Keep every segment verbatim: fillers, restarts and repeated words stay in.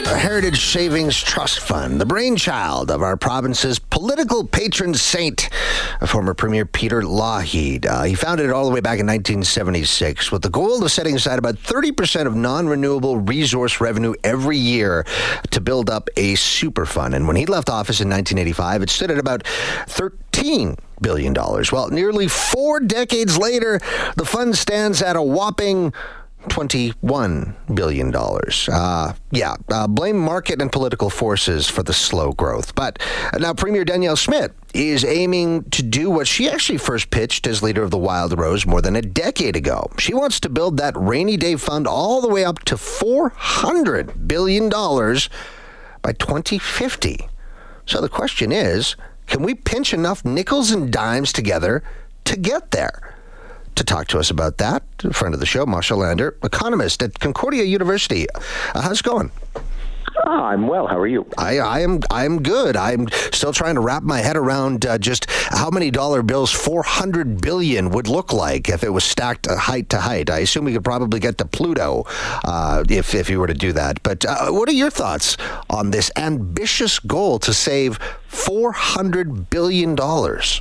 Heritage Savings Trust Fund, the brainchild of our province's political patron saint, former Premier Peter Lougheed. Uh, he founded it all the way back in nineteen seventy-six with the goal of setting aside about thirty percent of non-renewable resource revenue every year to build up a super fund. And when he left office in nineteen eighty-five, it stood at about thirteen billion dollars. Well, nearly four decades later, the fund stands at a whopping twenty-one billion dollars. Uh, yeah, uh, blame market and political forces for the slow growth. But now Premier Danielle Smith is aiming to do what she actually first pitched as leader of the Wild Rose more than a decade ago. She wants to build that rainy day fund all the way up to four hundred billion dollars by twenty fifty. So the question is, can we pinch enough nickels and dimes together to get there? To talk to us about that, a friend of the show, Masha Lander, economist at Concordia University. Uh, how's it going? Oh, I'm well. How are you? I, I am I'm good. I'm still trying to wrap my head around uh, just how many dollar bills four hundred billion would look like if it was stacked uh, height to height. I assume we could probably get to Pluto uh, if, if you were to do that. But uh, what are your thoughts on this ambitious goal to save four hundred billion dollars?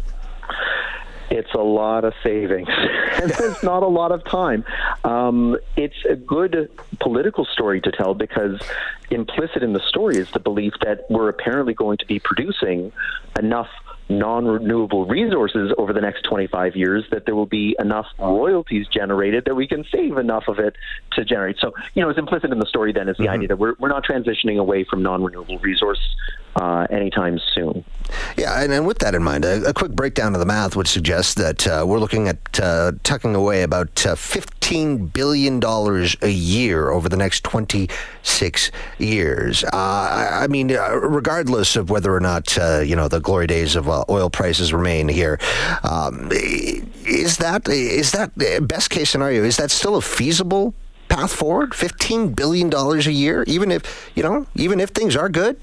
It's a lot of savings, and there's not a lot of time. Um, it's a good political story to tell because implicit in the story is the belief that we're apparently going to be producing enough non-renewable resources over the next twenty-five years that there will be enough royalties generated that we can save enough of it to generate. So, you know, it's implicit in the story then is the mm-hmm. idea that we're, we're not transitioning away from non-renewable resource uh, anytime soon. Yeah, and, and with that in mind, a, a quick breakdown of the math would suggest that uh, we're looking at uh, tucking away about uh, fifteen billion dollars a year over the next twenty-six years. Uh, I, I mean, uh, regardless of whether or not, uh, you know, the glory days of uh, oil prices remain here, um, is that is that best case scenario? Is that still a feasible path forward? fifteen billion dollars a year, even if, you know, even if things are good?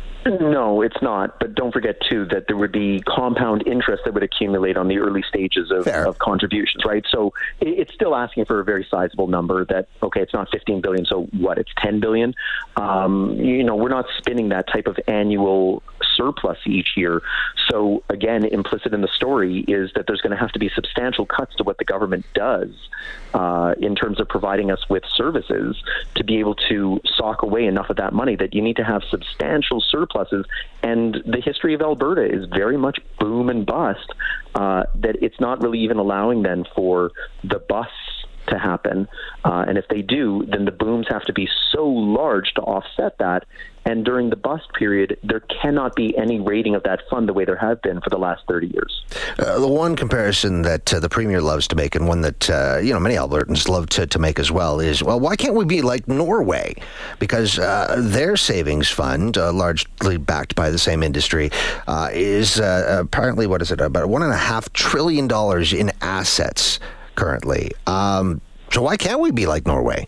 No, it's not. But don't forget, too, that there would be compound interest that would accumulate on the early stages of, of contributions, right? So it's still asking for a very sizable number that, okay, it's not fifteen billion dollars, so what, it's ten billion dollars? Um, you know, we're not spinning that type of annual surplus each year. So, again, implicit in the story is that there's going to have to be substantial cuts to what the government does uh, in terms of providing us with services to be able to sock away enough of that money that you need to have substantial surpluses. And the history of Alberta is very much boom and bust, uh, that it's not really even allowing then for the busts to happen. Uh, and if they do, then the booms have to be so large to offset that. And during the bust period, there cannot be any rating of that fund the way there have been for the last thirty years. Uh, the one comparison that uh, the Premier loves to make, and one that uh, you know many Albertans love to, to make as well, is, well, why can't we be like Norway? Because uh, their savings fund, uh, largely backed by the same industry, uh, is uh, apparently, what is it, about one and a half trillion dollars in assets currently. Um, so why can't we be like Norway?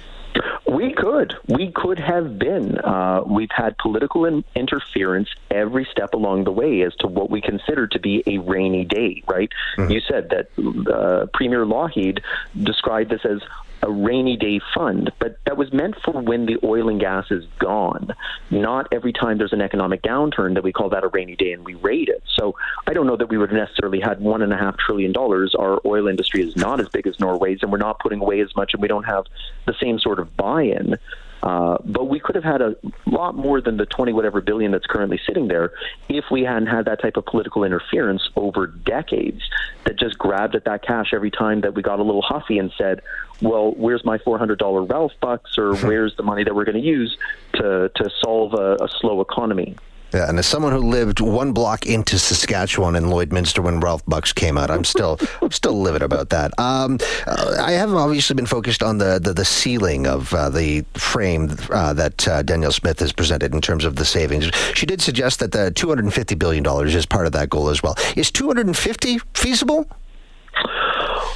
We could. We could have been. Uh, we've had political in- interference every step along the way as to what we consider to be a rainy day, right? Mm-hmm. You said that uh, Premier Lougheed described this as a rainy day fund, but that was meant for when the oil and gas is gone, not every time there's an economic downturn that we call that a rainy day and we rate it. So I don't know that we would have necessarily had one and a half trillion dollars. Our oil industry is not as big as Norway's, and we're not putting away as much, and we don't have the same sort of buy-in. Uh, but we could have had a lot more than the twenty whatever billion that's currently sitting there if we hadn't had that type of political interference over decades that just grabbed at that cash every time that we got a little huffy and said, well, where's my four hundred dollars Ralph bucks, or where's the money that we're going to use to, to solve a, a slow economy? Yeah, and as someone who lived one block into Saskatchewan in Lloydminster when Ralph Bucks came out, I'm still I'm still livid about that. Um, uh, I have obviously been focused on the, the, the ceiling of uh, the frame uh, that uh, Danielle Smith has presented in terms of the savings. She did suggest that the two hundred fifty billion dollars is part of that goal as well. Is two hundred fifty feasible?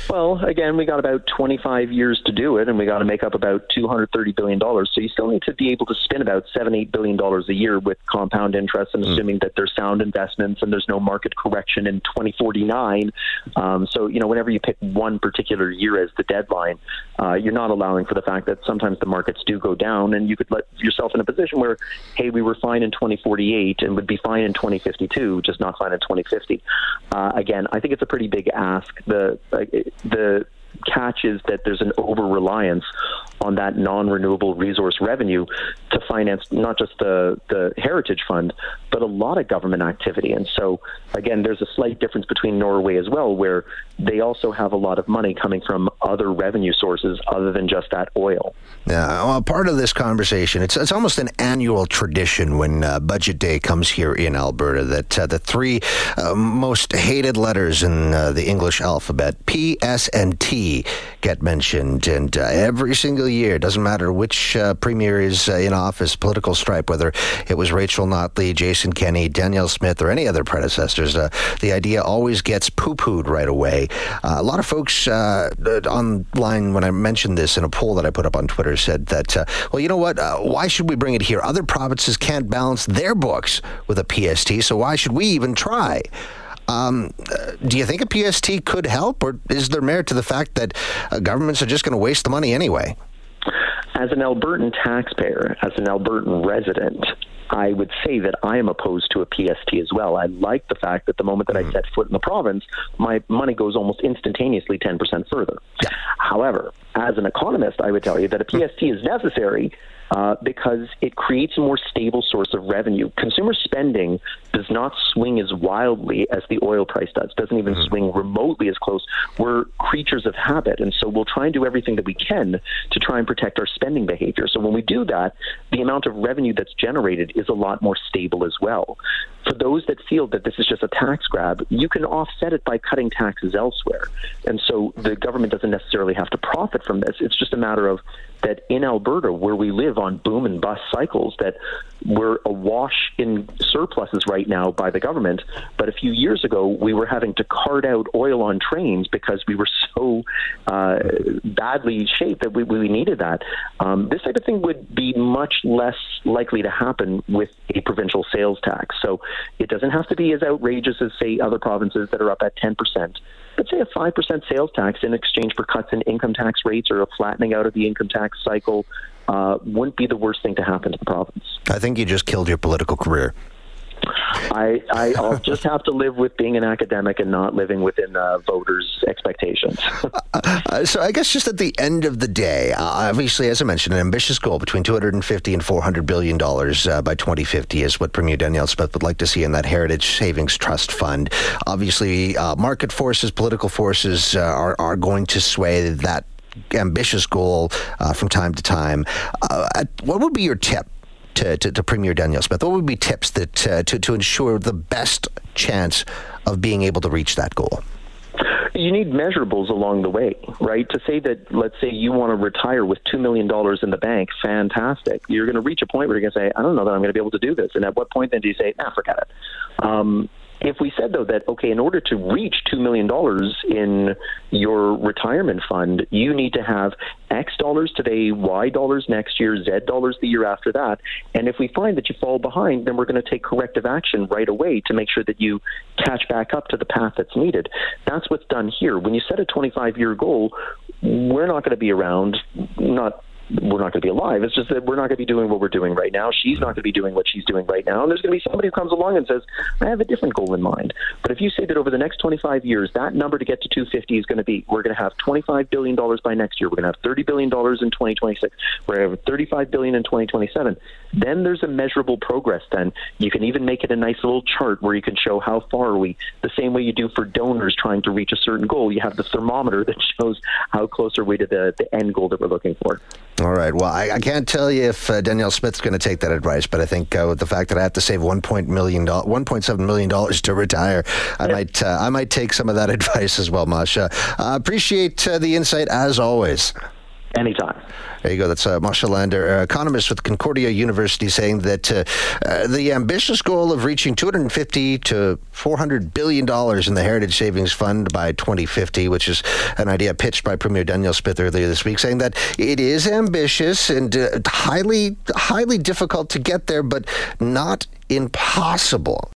Well, again, we got about twenty-five years to do it, and we got to make up about two hundred thirty billion dollars. So you still need to be able to spend about seven, eight billion dollars a year with compound interest, and assuming mm. that there's sound investments and there's no market correction in twenty forty-nine. Um, so, you know, whenever you pick one particular year as the deadline, uh, you're not allowing for the fact that sometimes the markets do go down, and you could let yourself in a position where, hey, we were fine in twenty forty-eight and would be fine in twenty fifty-two, just not fine in twenty fifty. Uh, again, I think it's a pretty big ask. The uh, the catch is that there's an over-reliance on that non-renewable resource revenue to finance not just the, the Heritage Fund, but a lot of government activity. And so, again, there's a slight difference between Norway as well, where they also have a lot of money coming from other revenue sources other than just that oil. Yeah, well, part of this conversation, it's it's almost an annual tradition when uh, Budget Day comes here in Alberta that uh, the three uh, most hated letters in uh, the English alphabet, P, S, and T, get mentioned. And uh, every single year, doesn't matter which uh, premier is uh, in office, political stripe, whether it was Rachel Notley, Jason Kenney, Danielle Smith, or any other predecessors, uh, the idea always gets poo-pooed right away. Uh, a lot of folks uh, online, when I mentioned this in a poll that I put up on Twitter, said that, uh, well, you know what, uh, why should we bring it here? Other provinces can't balance their books with a P S T, so why should we even try? Um, uh, do you think a P S T could help, or is there merit to the fact that uh, governments are just going to waste the money anyway? As an Albertan taxpayer, as an Albertan resident, I would say that I am opposed to a P S T as well. I like the fact that the moment that I set foot in the province, my money goes almost instantaneously ten percent further. Yeah. However, as an economist, I would tell you that a P S T is necessary uh, because it creates a more stable source of revenue. Consumer spending does not swing as wildly as the oil price does, doesn't even mm-hmm. swing remotely as close. We're creatures of habit, and so we'll try and do everything that we can to try and protect our spending behavior. So when we do that, the amount of revenue that's generated is a lot more stable as well. For those that feel that this is just a tax grab, you can offset it by cutting taxes elsewhere. And so the government doesn't necessarily have to profit from this. It's just a matter of that in Alberta, where we live on boom and bust cycles, that we're awash in surpluses right now by the government. But a few years ago, we were having to cart out oil on trains because we were so uh, badly shaped that we, we needed that. Um, this type of thing would be much less likely to happen with a provincial sales tax. So it doesn't have to be as outrageous as, say, other provinces that are up at ten percent. But say a five percent sales tax in exchange for cuts in income tax rates or a flattening out of the income tax cycle uh, wouldn't be the worst thing to happen to the province. I think you just killed your political career. I, I, I'll just have to live with being an academic and not living within uh, voters' expectations. uh, so I guess just at the end of the day, uh, obviously, as I mentioned, an ambitious goal between two hundred fifty and four hundred billion dollars uh, by twenty fifty is what Premier Danielle Smith would like to see in that Heritage Savings Trust Fund. Obviously, uh, market forces, political forces uh, are, are going to sway that ambitious goal uh, from time to time. Uh, what would be your tip To, to, to Premier Danielle Smith? What would be tips that uh, to, to ensure the best chance of being able to reach that goal? You need measurables along the way, right? To say that, let's say you want to retire with two million dollars in the bank, fantastic. You're going to reach a point where you're going to say, I don't know that I'm going to be able to do this. And at what point then do you say, nah, forget it? Um, If we said, though, that, okay, in order to reach two million dollars in your retirement fund, you need to have X dollars today, Y dollars next year, Z dollars the year after that. And if we find that you fall behind, then we're going to take corrective action right away to make sure that you catch back up to the path that's needed. That's what's done here. When you set a twenty-five-year goal, we're not going to be around, not we're not going to be alive. It's just that we're not going to be doing what we're doing right now. She's not going to be doing what she's doing right now. And there's going to be somebody who comes along and says, I have a different goal in mind. But if you say that over the next twenty-five years, that number to get to two hundred fifty is going to be, we're going to have twenty-five billion dollars by next year. We're going to have thirty billion dollars in twenty twenty-six. We're going to have thirty-five billion dollars in twenty twenty-seven. Then there's a measurable progress. Then you can even make it a nice little chart where you can show how far are we. The same way you do for donors trying to reach a certain goal. You have the thermometer that shows how close are we to the, the end goal that we're looking for. All right. Well, I, I can't tell you if uh, Danielle Smith's going to take that advice, but I think uh, with the fact that I have to save one point seven million dollars to retire, I yeah. might uh, I might take some of that advice as well, Masha. Uh, appreciate uh, the insight as always. Anytime. There you go. That's uh, Moshe Lander, uh, economist with Concordia University, saying that uh, uh, the ambitious goal of reaching two hundred fifty to four hundred billion dollars in the Heritage Savings Fund by twenty fifty, which is an idea pitched by Premier Danielle Smith earlier this week, saying that it is ambitious and uh, highly, highly difficult to get there, but not impossible.